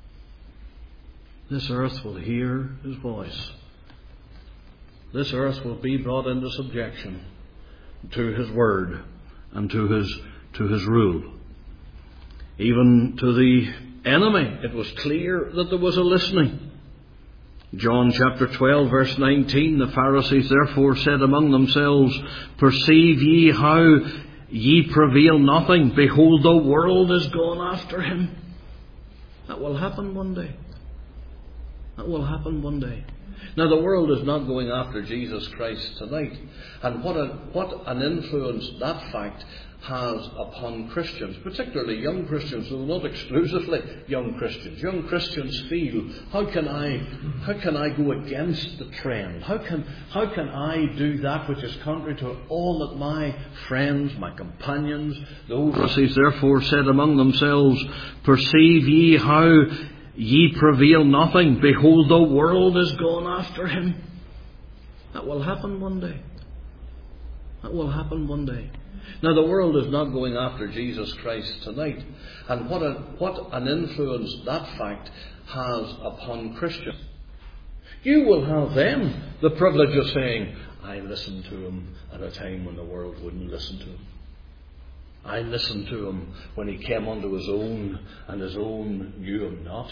This earth will hear his voice. This earth will be brought into subjection to his word and to his to his rule. Even to the enemy, it was clear that there was a listening. John chapter twelve, verse nineteen, the Pharisees therefore said among themselves, perceive ye how ye prevail nothing? Behold, the world is gone after him. That will happen one day. That will happen one day. Now, the world is not going after Jesus Christ tonight. And what, a, what an influence that fact has upon Christians, particularly young Christians, though not exclusively young Christians. Young Christians feel, how can I, how can I go against the trend? How can, how can I do that which is contrary to all that my friends, my companions, those Pharisees therefore said among themselves, perceive ye how ye prevail nothing? Behold, the world is gone after him. That will happen one day. That will happen one day. Now, the world is not going after Jesus Christ tonight. And what, a, what an influence that fact has upon Christians. You will have then the privilege of saying, I listened to him at a time when the world wouldn't listen to him. I listened to him when he came unto his own, and his own knew him not.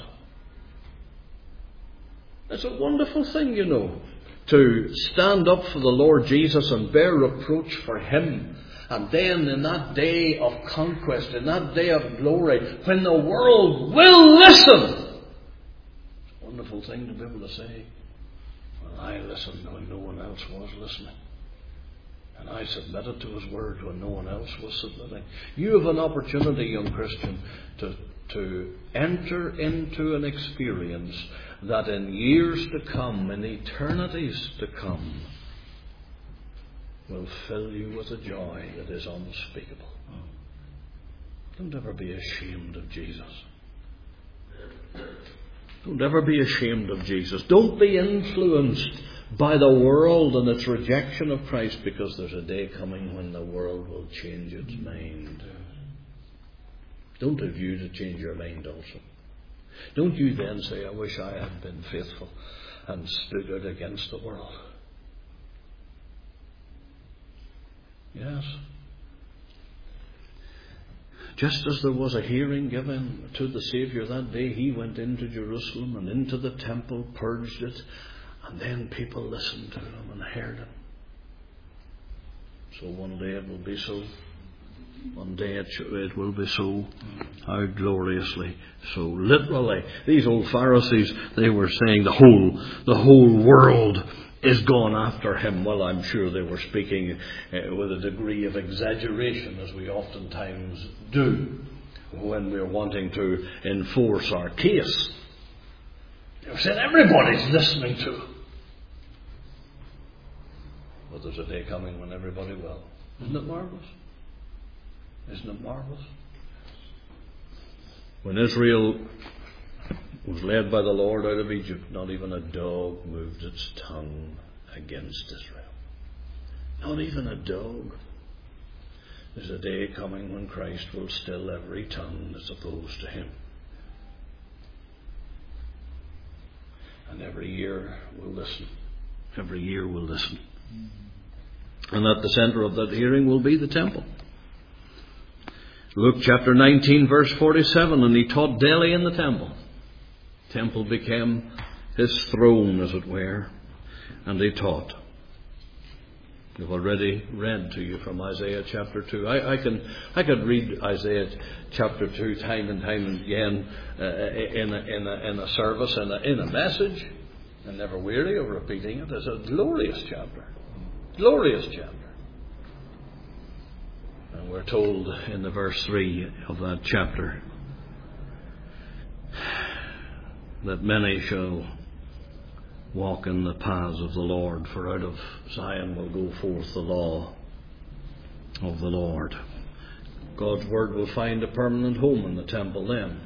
It's a wonderful thing, you know, to stand up for the Lord Jesus and bear reproach for him. And then in that day of conquest, in that day of glory, when the world will listen, it's a wonderful thing to be able to say, well, I listened when no one else was listening. And I submitted to his word when no one else was submitting. You have an opportunity, young Christian, to, to enter into an experience that in years to come, in eternities to come, will fill you with a joy that is unspeakable. Don't ever be ashamed of Jesus. Don't ever be ashamed of Jesus. Don't be influenced by the world and its rejection of Christ, because there's a day coming when the world will change its mind. Don't have you to change your mind also. Don't you then say, I wish I had been faithful and stood out against the world. Yes. Just as there was a hearing given to the Saviour that day, he went into Jerusalem and into the temple, purged it, and then people listened to him and heard him. So one day it will be so. One day it, it will be so. How gloriously so. Literally, these old Pharisees, they were saying the whole, the whole world is gone after him. Well, I'm sure they were speaking uh, with a degree of exaggeration, as we oftentimes do when we're wanting to enforce our case. They said everybody's listening to him. But there's a day coming when everybody will. Isn't it marvellous? Isn't it marvellous? When Israel was led by the Lord out of Egypt, not even a dog moved its tongue against Israel. Not even a dog. There's a day coming when Christ will still every tongue that's opposed to him. And every ear will listen. Every ear will listen. And at the centre of that hearing will be the temple. Luke chapter nineteen, verse forty-seven, and he taught daily in the temple. Temple became his throne, as it were, and he taught. We've already read to you from Isaiah chapter two. I, I can I could read Isaiah chapter two time and time again uh, in a, in a, in a service, in a, in a message, and never weary of repeating it. It's a glorious chapter. Glorious chapter. And we're told in the verse three of that chapter that many shall walk in the paths of the Lord, for out of Zion will go forth the law of the Lord. God's word will find a permanent home in the temple then.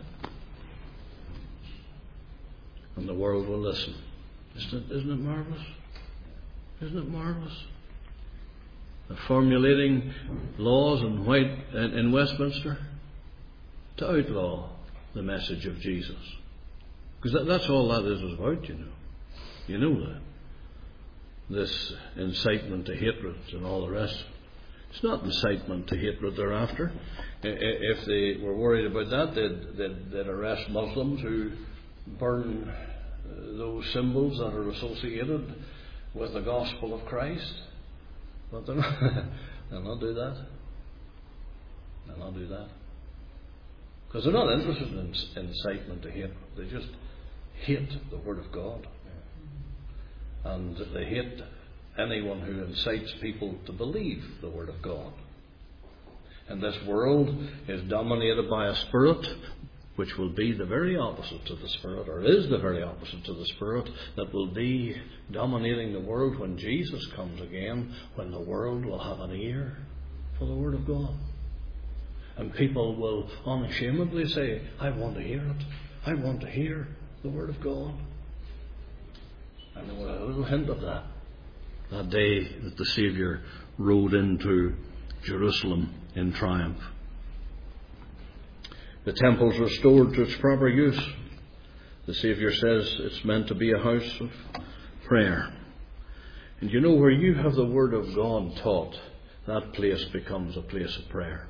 And the world will listen. Isn't it, isn't it marvellous? Isn't it marvellous? They're formulating laws in, White, in Westminster to outlaw the message of Jesus. Because that, that's all that is about, you know. You know that. This incitement to hatred and all the rest. It's not incitement to hatred they're after. If they were worried about that, they'd, they'd, they'd arrest Muslims who burn those symbols that are associated with the gospel of Christ. But they'll not, they'll not do that. They'll not do that. Because they're not interested in incitement to hate. They just hate the Word of God. And they hate anyone who incites people to believe the Word of God. And this world is dominated by a spirit which will be the very opposite to the Spirit, or is the very opposite to the Spirit, that will be dominating the world when Jesus comes again, when the world will have an ear for the Word of God. And people will unashamedly say, I want to hear it. I want to hear the Word of God. And there was a little hint of that that day that the Saviour rode into Jerusalem in triumph. The temple's restored to its proper use. The Saviour says it's meant to be a house of prayer. And you know, where you have the Word of God taught, that place becomes a place of prayer.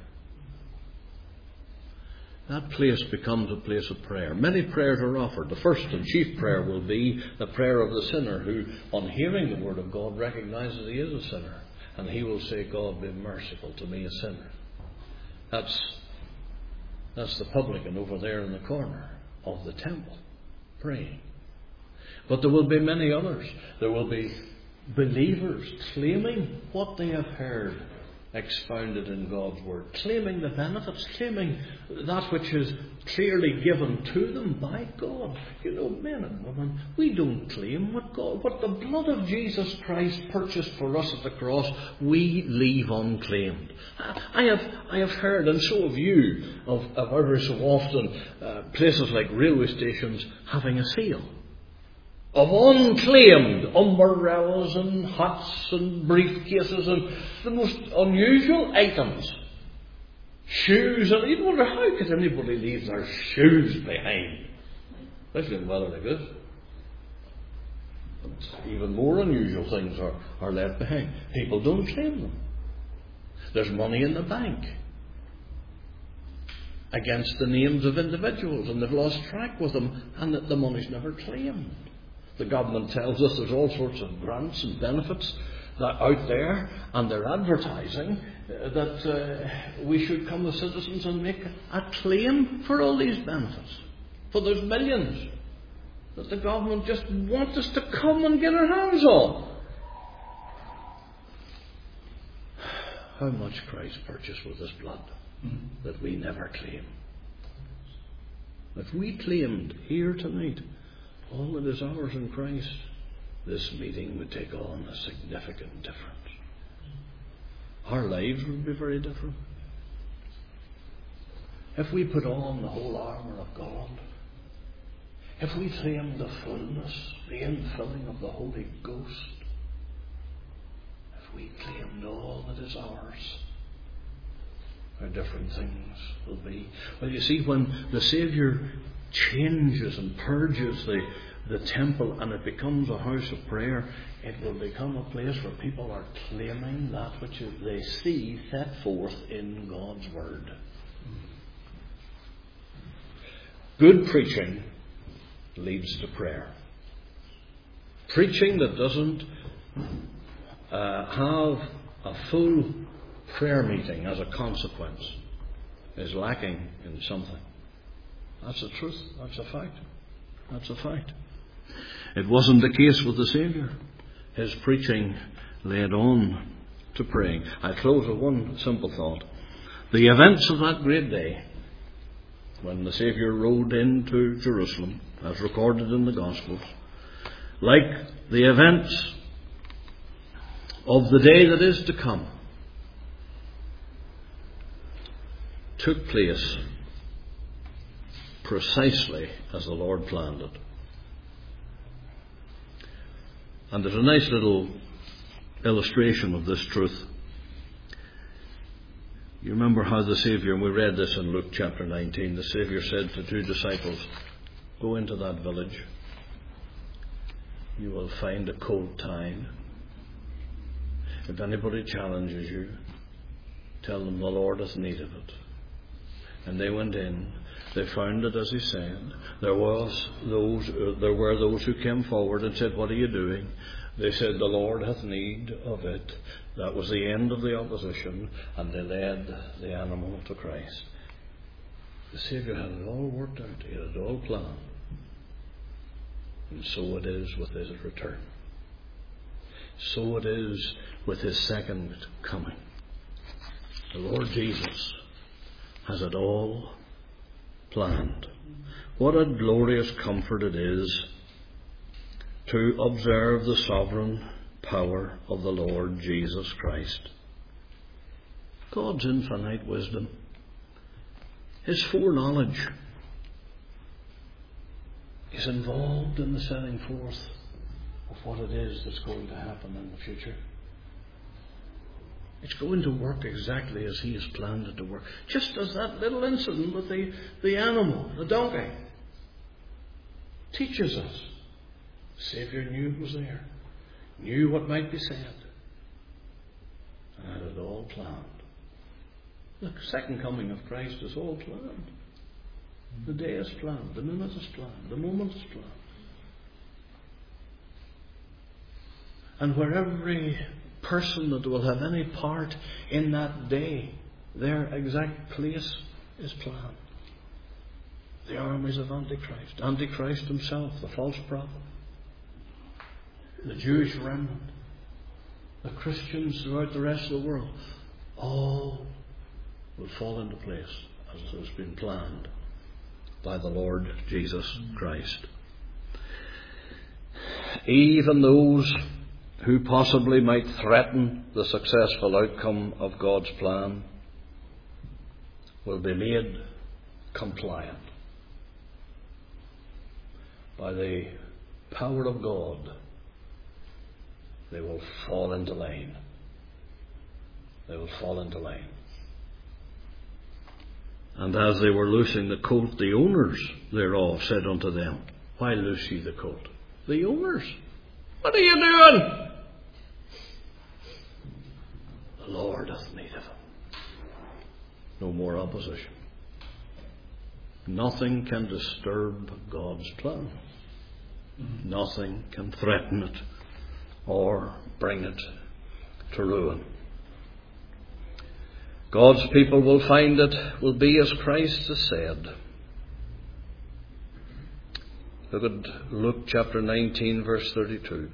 That place becomes a place of prayer. Many prayers are offered. The first and chief prayer will be the prayer of the sinner who, on hearing the Word of God, recognizes he is a sinner. And he will say, God, be merciful to me, a sinner. That's, that's the publican over there in the corner of the temple, praying. But there will be many others. There will be believers claiming what they have heard expounded in God's Word, claiming the benefits, claiming that which is clearly given to them by God. You know, men and women, we don't claim what God, what the blood of Jesus Christ purchased for us at the cross, we leave unclaimed. I have, I have heard, and so have you, of, of every so often uh, places like railway stations having a sale. of unclaimed umbrellas and hats and briefcases and the most unusual items. Shoes, and you wonder how could anybody leave their shoes behind, especially in weather like this. But even more unusual things are, are left behind. People don't claim them. There's money in the bank against the names of individuals, and they've lost track with them, and that the money's never claimed. The government tells us there's all sorts of grants and benefits that out there, and they're advertising uh, that uh, we should come as citizens and make a claim for all these benefits. For there's millions that the government just wants us to come and get our hands on. How much Christ purchased with his blood that we never claim. If we claimed here tonight all that is ours in Christ, this meeting would take on a significant difference. Our lives would be very different. If we put on the whole armour of God, if we claimed the fullness, the infilling of the Holy Ghost, if we claimed all that is ours, how different things will be. Well, you see, when the Saviour changes and purges the, the temple and it becomes a house of prayer, it will become a place where people are claiming that which they see set forth in God's Word. Good preaching leads to prayer. Preaching that doesn't uh, have a full prayer meeting as a consequence is lacking in something. That's the truth. That's a fact. That's a fact. It wasn't the case with the Saviour. His preaching led on to praying. I close with one simple thought. The events of that great day, when the Saviour rode into Jerusalem, as recorded in the Gospels, like the events of the day that is to come, took place precisely as the Lord planned it. And there's a nice little illustration of this truth. You remember how the Saviour, and we read this in Luke chapter nineteen, the Saviour said to two disciples, go into that village. You will find a colt tied. If anybody challenges you, tell them the Lord hath need of it. And they went in. They found it as he said. There was those. Uh, there were those who came forward and said, "What are you doing?" They said, "The Lord hath need of it." That was the end of the opposition, and they led the animal to Christ. The Saviour had it all worked out. He had it all planned, and so it is with his return. So it is with his second coming. The Lord Jesus has it all planned. What a glorious comfort it is to observe the sovereign power of the Lord Jesus Christ. God's infinite wisdom, his foreknowledge, is involved in the setting forth of what it is that's going to happen in the future. It's going to work exactly as he has planned it to work. Just as that little incident with the, the animal, the donkey, teaches us. The Saviour knew it was there, knew what might be said, and had it all planned. The second coming of Christ is all planned. The day is planned, the minute is planned, the moment is planned. And where every person that will have any part in that day, their exact place is planned. The armies of Antichrist, Antichrist himself, the false prophet, the Jewish remnant, the Christians throughout the rest of the world, all will fall into place as has been planned by the Lord Jesus Christ. Even those who possibly might threaten the successful outcome of God's plan will be made compliant by the power of God, they will fall into line. They will fall into line. And as they were loosing the colt, the owners thereof said unto them, Why loose ye the colt? The owners. What are you doing? The Lord hath need of him. No more opposition. Nothing can disturb God's plan. Nothing can threaten it or bring it to ruin. God's people will find it will be as Christ has said. Look at Luke chapter nineteen, verse thirty-two.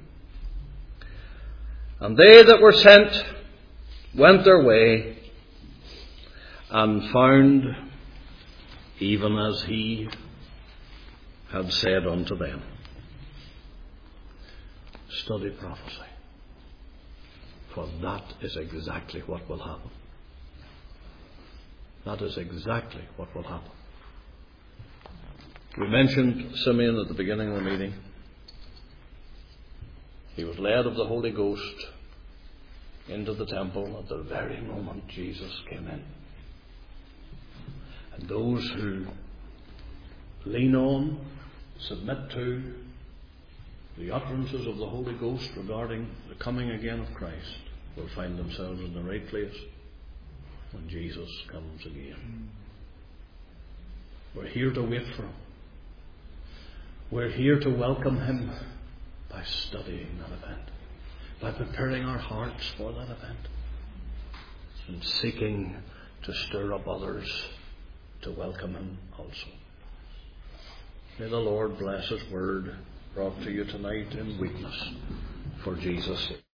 And they that were sent went their way and found even as he had said unto them. Study prophecy, for that is exactly what will happen. That is exactly what will happen. We mentioned Simeon at the beginning of the meeting. He was led of the Holy Ghost into the temple at the very moment Jesus came in. And those who lean on, submit to the utterances of the Holy Ghost regarding the coming again of Christ will find themselves in the right place when Jesus comes again. We're here to wait for him. We're here to welcome him by studying that event, by preparing our hearts for that event, and seeking to stir up others to welcome him also. May the Lord bless his word brought to you tonight in weakness for Jesus' sake.